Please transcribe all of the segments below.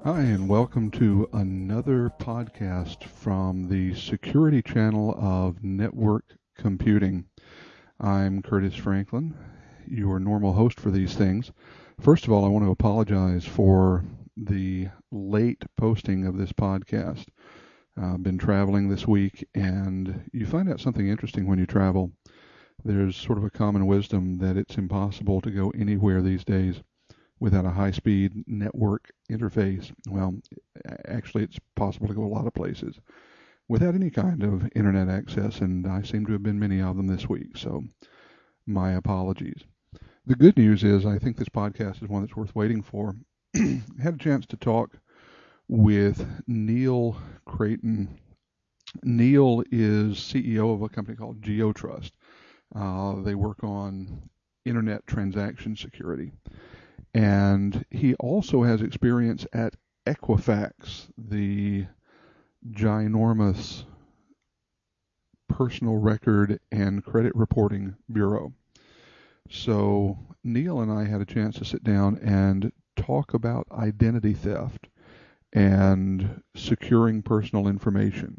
Hi, and welcome to another podcast from the security channel of Network Computing. I'm Curtis Franklin, your normal host for these things. First of all, I want to apologize for the late posting of this podcast. I've been traveling this week, and you find out something interesting when you travel. There's sort of a common wisdom that it's impossible to go anywhere these days without a high-speed network interface. Well, actually, it's possible to go a lot of places without any kind of internet access, and I seem to have been many of them this week, so my apologies. The good news is I think this podcast is one that's worth waiting for. I had a chance to talk with Neil Creighton. Neil is CEO of a company called GeoTrust. They work on internet transaction security. And he also has experience at Equifax, the ginormous personal record and credit reporting bureau. So Neil and I had a chance to sit down and talk about identity theft and securing personal information.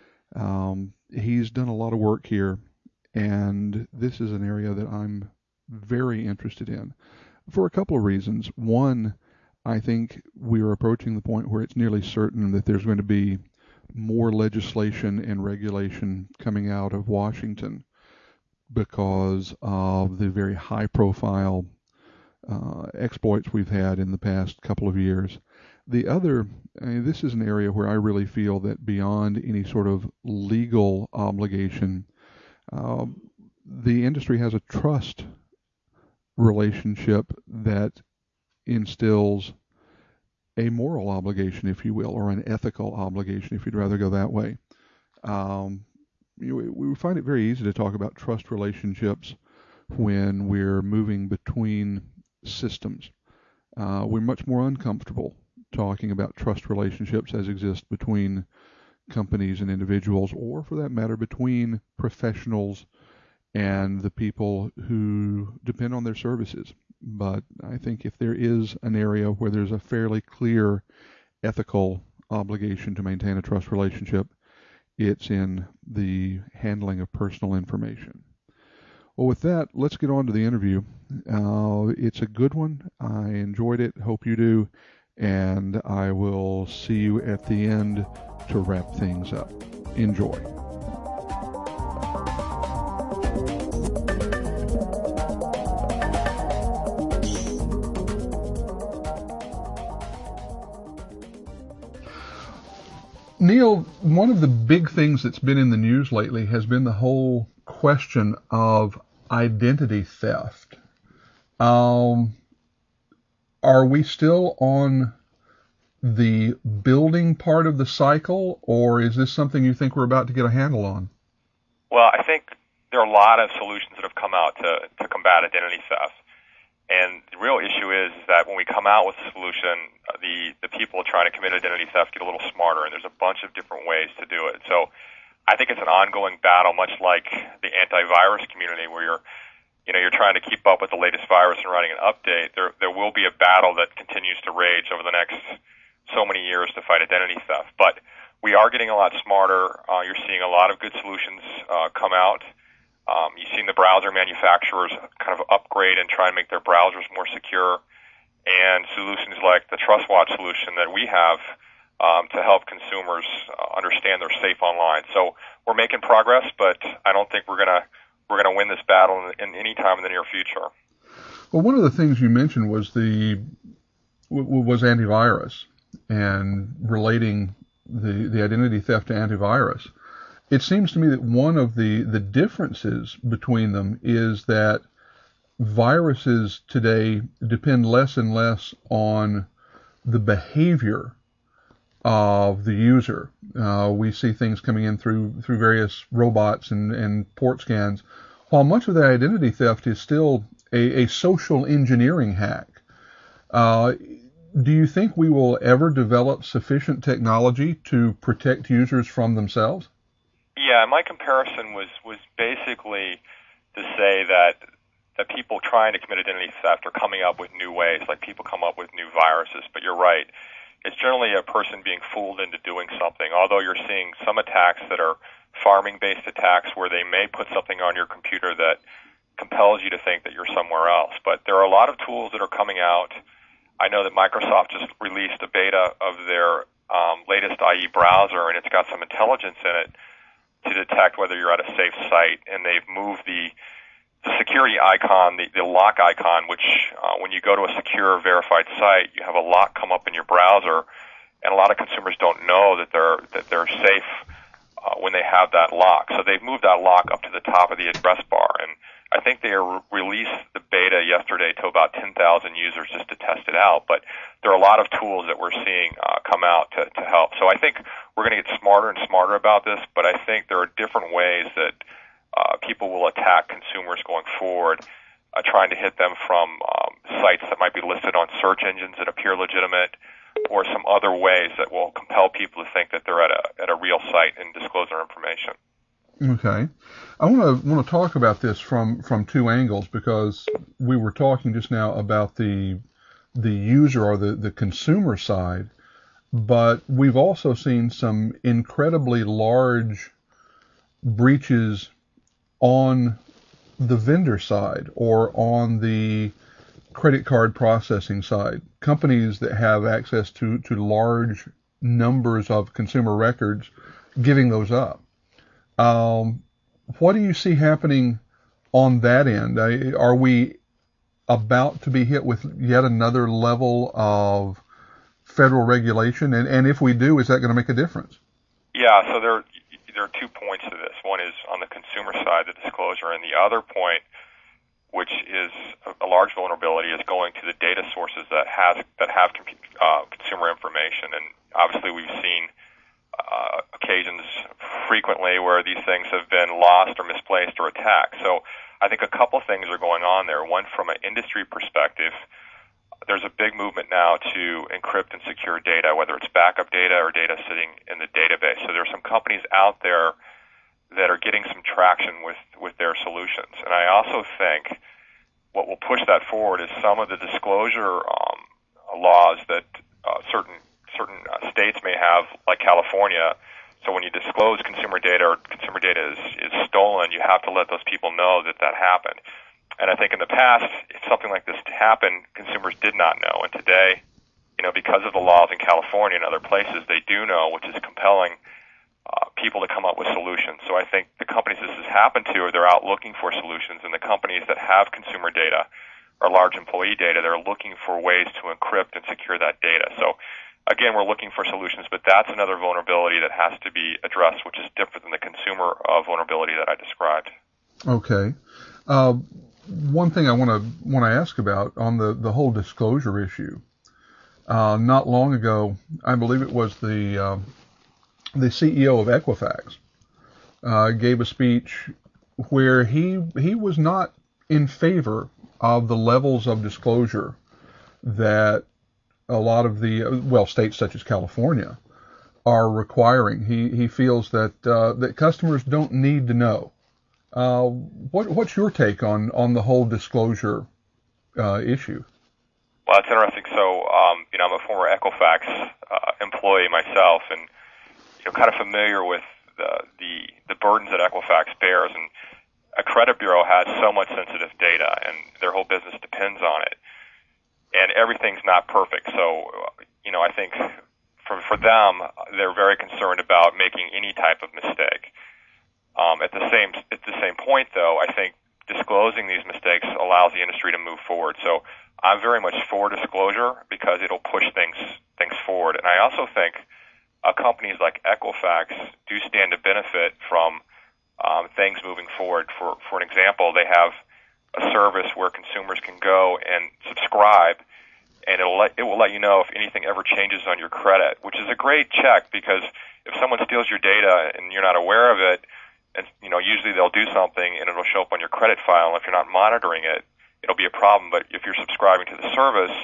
He's done a lot of work here, and this is an area that I'm very interested in for a couple of reasons. One, I think we are approaching the point where it's nearly certain that there's going to be more legislation and regulation coming out of Washington because of the very high-profile exploits we've had in the past couple of years. The other, this is an area where I really feel that beyond any sort of legal obligation, the industry has a trust relationship that instills a moral obligation, if you will, or an ethical obligation, if you'd rather go that way. We find it very easy to talk about trust relationships when we're moving between systems. We're much more uncomfortable talking about trust relationships as exist between companies and individuals, or for that matter, between professionals and the people who depend on their services. But I think if there is an area where there's a fairly clear ethical obligation to maintain a trust relationship, it's in the handling of personal information. Well, with that, let's get on to the interview. It's a good one. I enjoyed it. Hope you do. And I will see you at the end to wrap things up. Enjoy. Neil, one of the big things that's been in the news lately has been the whole question of identity theft. Are we still on the building part of the cycle, or is this something you think we're about to get a handle on? Well, I think there are a lot of solutions that have come out to combat identity theft. And the real issue is that when we come out with a solution, the people trying to commit identity theft get a little smarter, and there's a bunch of different ways to do it. So I think it's an ongoing battle, much like the antivirus community, where you're trying to keep up with the latest virus and running an update. There will be a battle that continues to rage over the next so many years to fight identity theft. But we are getting a lot smarter. You're seeing a lot of good solutions come out. You've seen the browser manufacturers kind of upgrade and try and make their browsers more secure, and solutions like the TrustWatch solution that we have to help consumers understand they're safe online. So we're making progress, but I don't think we're gonna win this battle in any time in the near future. Well, one of the things you mentioned was antivirus and relating the identity theft to antivirus. It seems to me that one of the differences between them is that viruses today depend less and less on the behavior of the user. We see things coming in through various robots and port scans, while much of the identity theft is still a social engineering hack. Do you think we will ever develop sufficient technology to protect users from themselves? Yeah, my comparison was basically to say that people trying to commit identity theft are coming up with new ways, like people come up with new viruses. But you're right. it's generally a person being fooled into doing something, although you're seeing some attacks that are farming-based attacks where they may put something on your computer that compels you to think that you're somewhere else. But there are a lot of tools that are coming out. I know that Microsoft just released a beta of their latest IE browser, and it's got some intelligence in it to detect whether you're at a safe site. And they've moved the security icon, the lock icon, which when you go to a secure, verified site, you have a lock come up in your browser, and a lot of consumers don't know that they're safe when they have that lock. So they've moved that lock up to the top of the address bar, and I think they released the beta yesterday to about 10,000 users just to test it out. But there are a lot of tools that we're seeing come out to help. So I think we're going to get smarter and smarter about this, but I think there are different ways that people will attack consumers going forward, trying to hit them from sites that might be listed on search engines that appear legitimate, or some other ways that will compel people to think that they're at a real site and disclose their information. Okay. I want to talk about this from two angles, because we were talking just now about the user or the consumer side, but we've also seen some incredibly large breaches on the vendor side or on the credit card processing side. Companies that have access to large numbers of consumer records giving those up. What do you see happening on that end? Are we about to be hit with yet another level of federal regulation? And if we do, is that going to make a difference? Yeah, so there are 2 points to this. One is on the consumer side, the disclosure, and the other point, which is a large vulnerability, is going to the data sources that have consumer information. And obviously we've seen occasions frequently where these things have been lost or misplaced or attacked. So I think a couple things are going on there. One, from an industry perspective, there's a big movement now to encrypt and secure data, whether it's backup data or data sitting in the database. So there are some companies out there that are getting some traction with their solutions. And I also think what will push that forward is some of the disclosure laws that certain states may have, like California. So when you disclose consumer data or consumer data is stolen, you have to let those people know that happened. And I think in the past, if something like this happened, consumers did not know. And today, because of the laws in California and other places, they do know, which is compelling people to come up with solutions. So I think the companies this has happened to, they're out looking for solutions, and the companies that have consumer data or large employee data, they're looking for ways to encrypt and secure that data. So again, we're looking for solutions, but that's another vulnerability that has to be addressed, which is different than the consumer vulnerability that I described. Okay. One thing I want to ask about on the whole disclosure issue. Not long ago, I believe it was the CEO of Equifax gave a speech where he was not in favor of the levels of disclosure that a lot of the states such as California are requiring. He feels that customers don't need to know. What's your take on the whole disclosure issue? Well, it's interesting. So, I'm a former Equifax employee myself, and kind of familiar with the burdens that Equifax bears. And a credit bureau has so much sensitive data, and their whole business depends on it. And everything's not perfect. So, I think for them, they're very concerned about making any type of mistake. At the same point, though, I think disclosing these mistakes allows the industry to move forward. So I'm very much for disclosure because it'll push things forward. And I also think companies like Equifax do stand to benefit from things moving forward. For an example, they have a service where consumers can go and subscribe, and it will let you know if anything ever changes on your credit, which is a great check, because if someone steals your data and you're not aware of it, and usually they'll do something and it'll show up on your credit file, and if you're not monitoring it, it'll be a problem. But if you're subscribing to the service,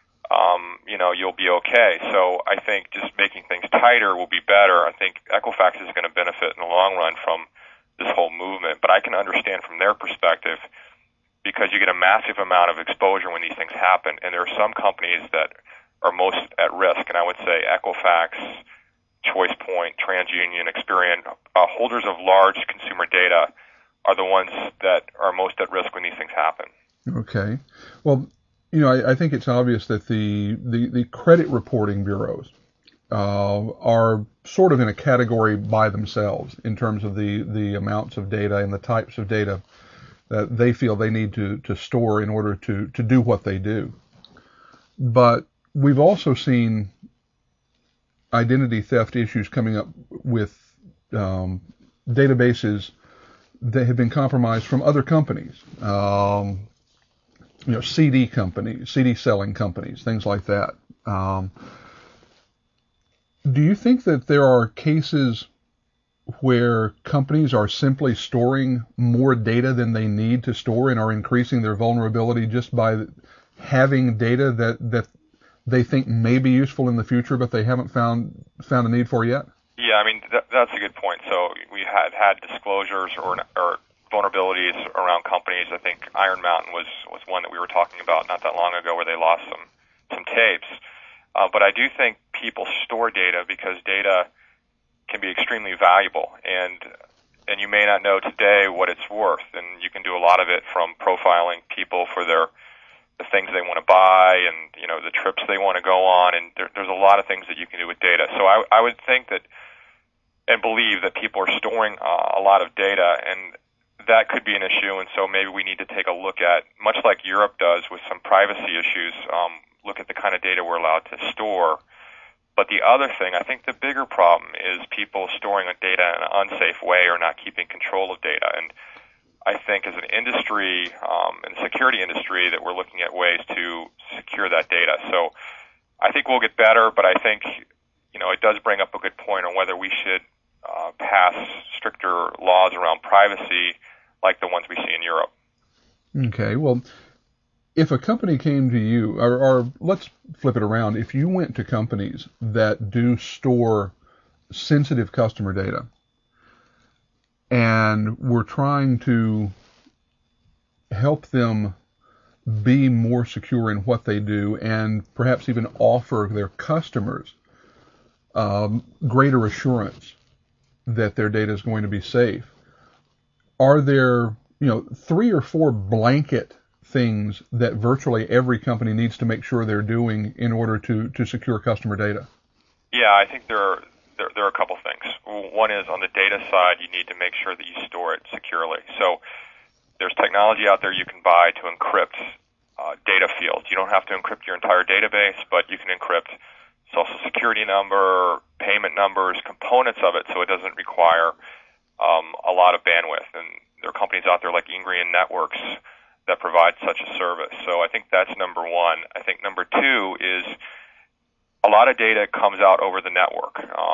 you'll be okay. So I think just making things tighter will be better. I think Equifax is going to benefit in the long run from this whole movement, but I can understand from their perspective, because you get a massive amount of exposure when these things happen, and there are some companies that are most at risk. And I would say Equifax, ChoicePoint, TransUnion, Experian, holders of large consumer data are the ones that are most at risk when these things happen. Okay. Well, I think it's obvious that the credit reporting bureaus are sort of in a category by themselves in terms of the amounts of data and the types of data that they feel they need to store in order to do what they do. But we've also seen identity theft issues coming up with databases that have been compromised from other companies, CD companies, CD selling companies, things like that. Do you think that there are cases where companies are simply storing more data than they need to store and are increasing their vulnerability just by having data that they think may be useful in the future, but they haven't found a need for yet? Yeah, I mean, that's a good point. So we had disclosures or vulnerabilities around companies. I think Iron Mountain was one that we were talking about not that long ago where they lost some tapes. But I do think people store data because data can be extremely valuable, and you may not know today what it's worth, and you can do a lot of it from profiling people for the things they want to buy and the trips they want to go on, and there's a lot of things that you can do with data. So I would think that and believe that people are storing a lot of data, and that could be an issue, and so maybe we need to take a look at, much like Europe does with some privacy issues, look at the kind of data we're allowed to store. But the other thing, I think the bigger problem is people storing data in an unsafe way or not keeping control of data. And I think as an industry, in the security industry, that we're looking at ways to secure that data. So I think we'll get better, but I think, it does bring up a good point on whether we should pass stricter laws around privacy like the ones we see in Europe. Okay, well, if a company came to you, or let's flip it around, if you went to companies that do store sensitive customer data and were trying to help them be more secure in what they do and perhaps even offer their customers greater assurance that their data is going to be safe, are there 3 or 4 blanket things that virtually every company needs to make sure they're doing in order to secure customer data? Yeah, I think there are a couple things. One is on the data side, you need to make sure that you store it securely. So there's technology out there you can buy to encrypt data fields. You don't have to encrypt your entire database, but you can encrypt social security number, payment numbers, components of it, so it doesn't require a lot of bandwidth. And there are companies out there like Ingrian Networks that provide such a service. So I think that's number one. I think number two is a lot of data comes out over the network.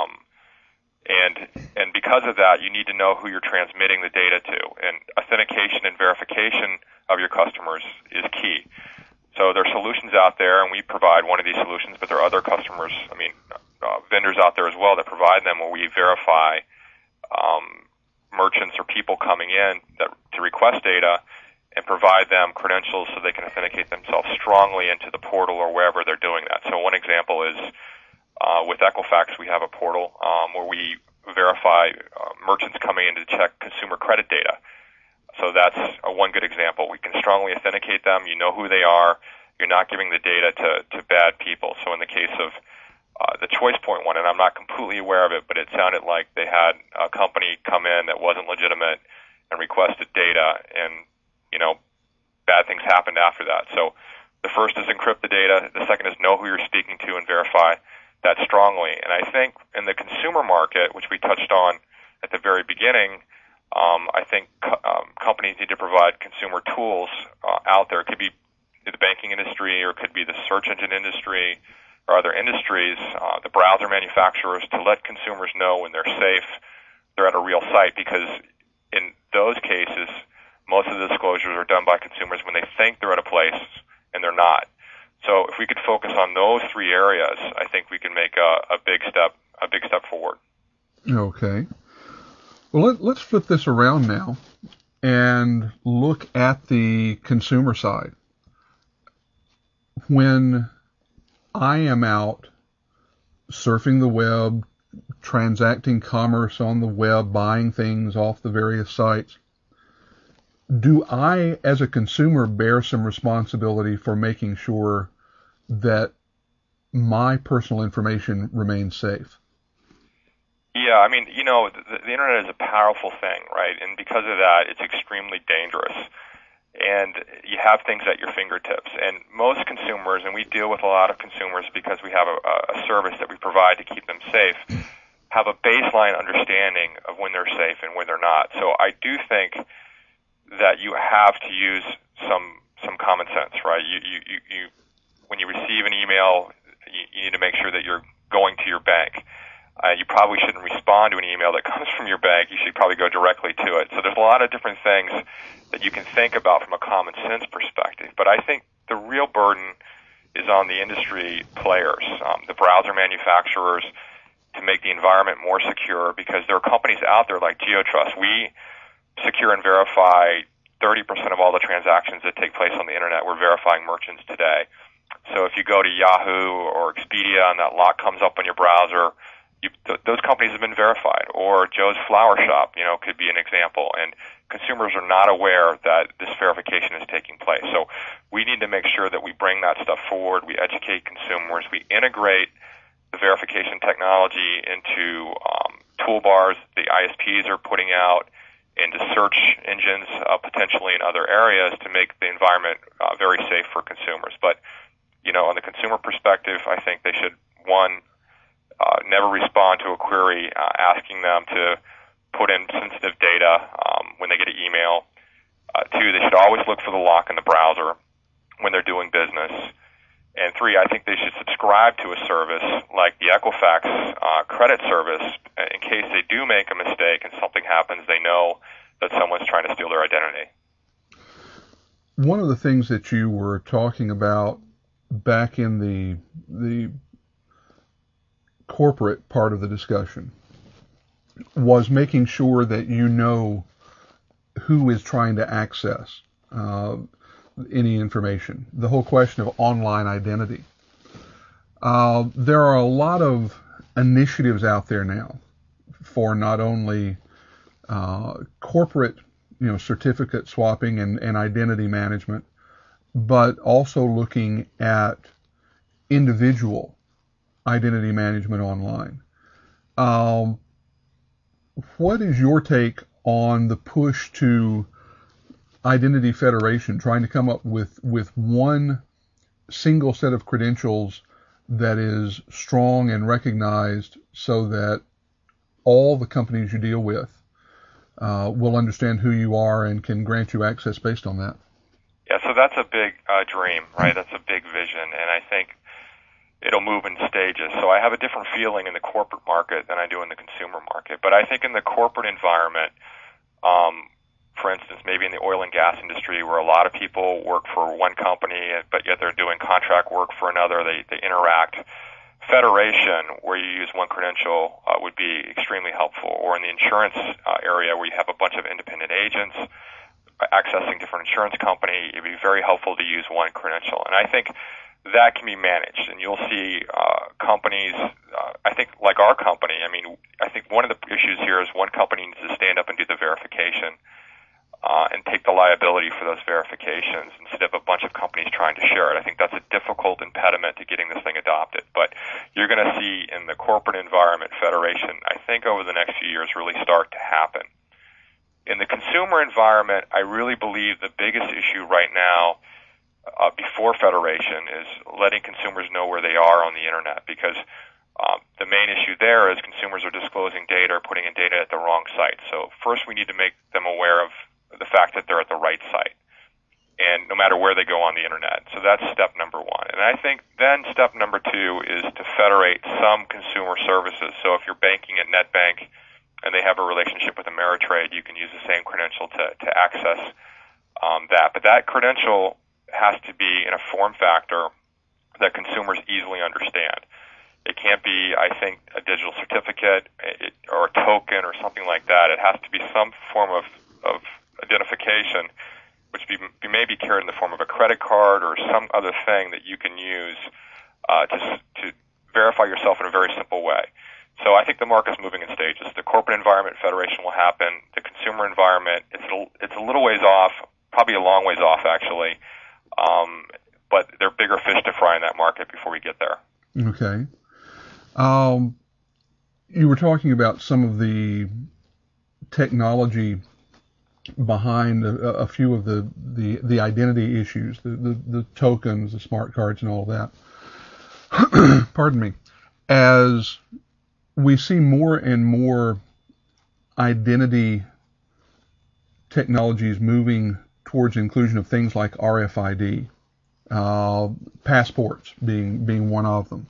And because of that, you need to know who you're transmitting the data to. And authentication and verification of your customers is key. So there are solutions out there, and we provide one of these solutions, but there are other customers, vendors out there as well that provide them where we verify merchants or people coming in to request data and provide them credentials so they can authenticate themselves strongly into the portal or wherever they're doing that. So one example is with Equifax, we have a portal where we verify merchants coming in to check consumer credit data. So that's one good example. We can strongly authenticate them. You know who they are. You're not giving the data to bad people. So in the case of the ChoicePoint one, and I'm not completely aware of it, but it sounded like they had a company come in that wasn't legitimate and requested data, and bad things happened after that. So the first is encrypt the data. The second is know who you're speaking to and verify that strongly. And I think in the consumer market, which we touched on at the very beginning, I think companies need to provide consumer tools out there. It could be the banking industry, or it could be the search engine industry, or other industries, the browser manufacturers, to let consumers know when they're safe, they're at a real site, because in those cases, most of the disclosures are done by consumers when they think they're at a place and they're not. So if we could focus on those 3 areas, I think we can make a big step forward. Okay. Well, let's flip this around now and look at the consumer side. When I am out surfing the web, transacting commerce on the web, buying things off the various sites, do I, as a consumer, bear some responsibility for making sure that my personal information remains safe? Yeah, I mean, the internet is a powerful thing, right? And because of that, it's extremely dangerous. And you have things at your fingertips. And most consumers, and we deal with a lot of consumers because we have a service that we provide to keep them safe, have a baseline understanding of when they're safe and when they're not. So I do think that you have to use some common sense, right? You when you receive an email, you need to make sure that you're going to your bank. You probably shouldn't respond to an email that comes from your bank. You should probably go directly to it. So there's a lot of different things that you can think about from a common sense perspective. But I think the real burden is on the industry players, the browser manufacturers, to make the environment more secure, because there are companies out there like GeoTrust. We secure and verify 30% of all the transactions that take place on the internet. We're verifying merchants today. So if you go to Yahoo or Expedia and that lock comes up on your browser, those companies have been verified. Or Joe's Flower Shop, could be an example. And consumers are not aware that this verification is taking place. So we need to make sure that we bring that stuff forward. We educate consumers. We integrate the verification technology into toolbars the ISPs are putting out, into search engines, potentially in other areas, to make the environment very safe for consumers. But, on the consumer perspective, I think they should, one, never respond to a query asking them to put in sensitive data when they get an email. Two, they should always look for the lock in the browser when they're doing business. And three, I think they should subscribe to a service like the Equifax credit service in case they do make a mistake and something happens, they know that someone's trying to steal their identity. One of the things that you were talking about back in the corporate part of the discussion was making sure that you know who is trying to access any information. The whole question of online identity. There are a lot of initiatives out there now for not only corporate, certificate swapping and identity management, but also looking at individual identity management online. What is your take on the push to identity federation, trying to come up with one single set of credentials that is strong and recognized so that all the companies you deal with will understand who you are and can grant you access based on that? Yeah, so that's a big dream, right? That's a big vision, and I think it'll move in stages. So I have a different feeling in the corporate market than I do in the consumer market. But I think in the corporate environment, for instance, maybe in the oil and gas industry where a lot of people work for one company, but yet they're doing contract work for another, they interact. Federation, where you use one credential, would be extremely helpful. Or in the insurance area where you have a bunch of independent agents accessing different insurance company, it'd be very helpful to use one credential. And I think that can be managed, and you'll see companies, I think like our company, I think one of the issues here is one company needs to stand up and do the verification and take the liability for those verifications instead of a bunch of companies trying to share it. I think that's a difficult impediment to getting this thing adopted. But you're going to see in the corporate environment, federation, I think over the next few years, really start to happen. In the consumer environment, I really believe the biggest issue right now before federation is letting consumers know where they are on the internet, because the main issue there is consumers are disclosing data or putting in data at the wrong site. So first we need to make them aware of the fact that they're at the right site, and no matter where they go on the internet. So that's step number one. And I think then step number two is to federate some consumer services. So if you're banking at NetBank and they have a relationship with Ameritrade, you can use the same credential to access that. But that credential has to be in a form factor that consumers easily understand. It can't be, I think, a digital certificate or a token or something like that. It has to be some form of identification, which may be carried in the form of a credit card or some other thing that you can use to verify yourself in a very simple way. So I think the market's moving in stages. The corporate environment federation will happen. The consumer environment, it's a little ways off, probably a long ways off actually, but there are bigger fish to fry in that market before we get there. Okay. You were talking about some of the technology behind a few of the identity issues, the tokens, the smart cards, and all of that. Pardon me. As we see more and more identity technologies moving towards inclusion of things like RFID, passports being one of them.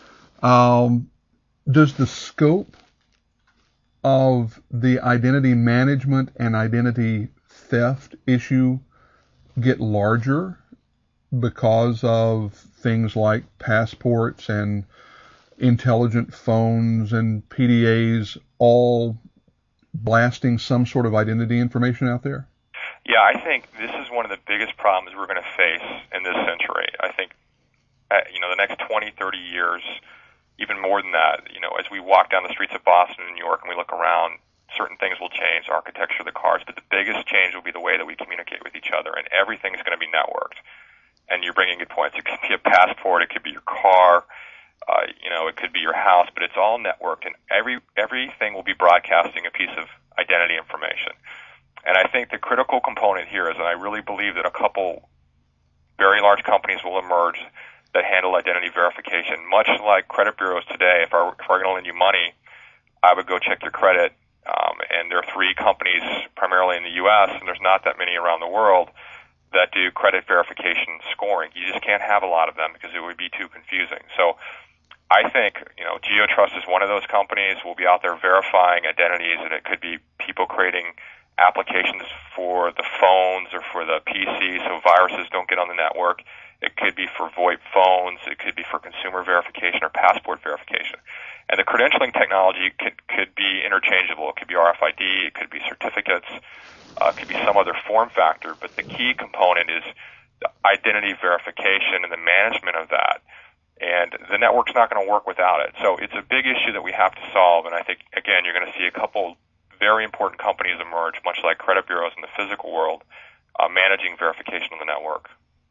Does the scope of the identity management and identity theft issue get larger because of things like passports and intelligent phones and PDAs all blasting some sort of identity information out there? Yeah, I think this is one of the biggest problems we're going to face in this century. I think, the next 20, 30 years, even more than that, as we walk down the streets of Boston and New York and we look around, certain things will change, architecture of the cars, but the biggest change will be the way that we communicate with each other, and everything is going to be networked. And you're bringing good points. It could be a passport, it could be your car, it could be your house, but it's all networked, and everything will be broadcasting a piece of identity information. And I think the critical component here is, and I really believe that a couple very large companies will emerge that handle identity verification, much like credit bureaus today. If I were going to lend you money, I would go check your credit. And there are 3 companies primarily in the U.S., and there's not that many around the world, that do credit verification scoring. You just can't have a lot of them because it would be too confusing. So I think, GeoTrust is one of those companies. We'll be out there verifying identities, and it could be people creating applications for the phones or for the PC so viruses don't get on the network. It could be for VoIP phones. It could be for consumer verification or passport verification. And the credentialing technology could be interchangeable. It could be RFID. It could be certificates. It could be some other form factor. But the key component is the identity verification and the management of that. And the network's not going to work without it. So it's a big issue that we have to solve. And I think, again, you're going to see a couple very important companies emerge, much like credit bureaus in the physical world, managing verification on the network.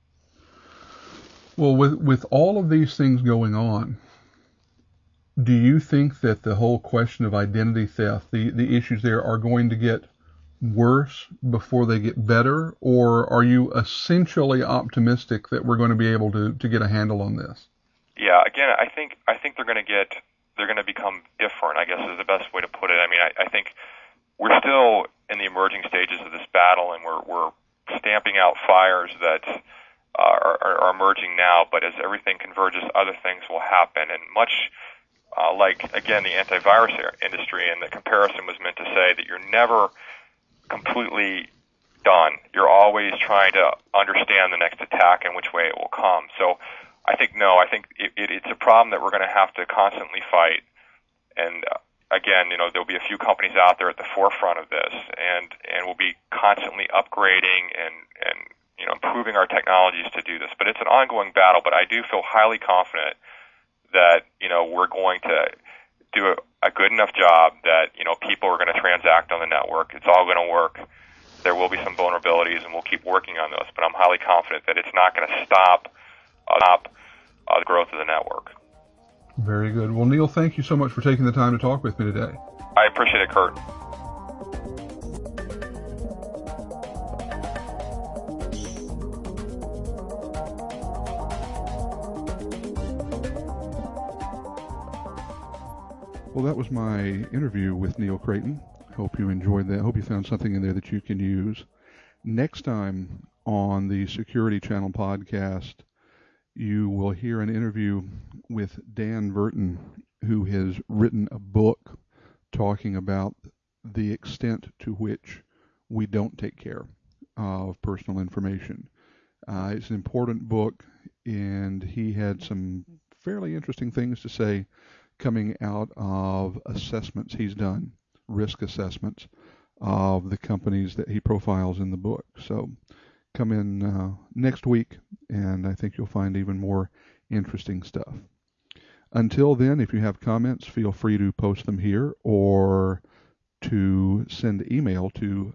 Well, with all of these things going on, do you think that the whole question of identity theft, the issues there, are going to get worse before they get better, or are you essentially optimistic that we're going to be able to get a handle on this? Yeah, again, I think they're going to become different, I guess is the best way to put it. I mean, I think we're still in the emerging stages of this battle, and we're stamping out fires that are emerging now, but as everything converges, other things will happen. And much like, again, the antivirus industry, and the comparison was meant to say that you're never completely done. You're always trying to understand the next attack and which way it will come. So I think it's a problem that we're going to have to constantly fight. And again, there'll be a few companies out there at the forefront of this, and we'll be constantly upgrading and improving our technologies to do this. But it's an ongoing battle, but I do feel highly confident that, we're going to do a good enough job that, people are going to transact on the network. It's all going to work. There will be some vulnerabilities, and we'll keep working on those. But I'm highly confident that it's not going to stop the growth of the network. Very good. Well, Neil, thank you so much for taking the time to talk with me today. I appreciate it, Kurt. Well, that was my interview with Neil Creighton. Hope you enjoyed that. Hope you found something in there that you can use. Next time on the Security Channel podcast, you will hear an interview with Dan Verton, who has written a book talking about the extent to which we don't take care of personal information. It's an important book, and he had some fairly interesting things to say coming out of assessments he's done, risk assessments of the companies that he profiles in the book. So come in next week, and I think you'll find even more interesting stuff. Until then, if you have comments, feel free to post them here or to send email to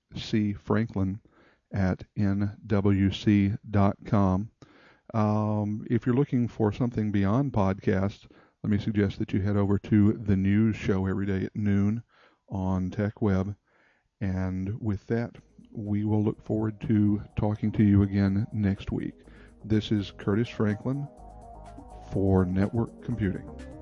cfranklin@nwc.com. If you're looking for something beyond podcasts, let me suggest that you head over to the news show every day at noon on TechWeb. And with that, we will look forward to talking to you again next week. This is Curtis Franklin for Network Computing.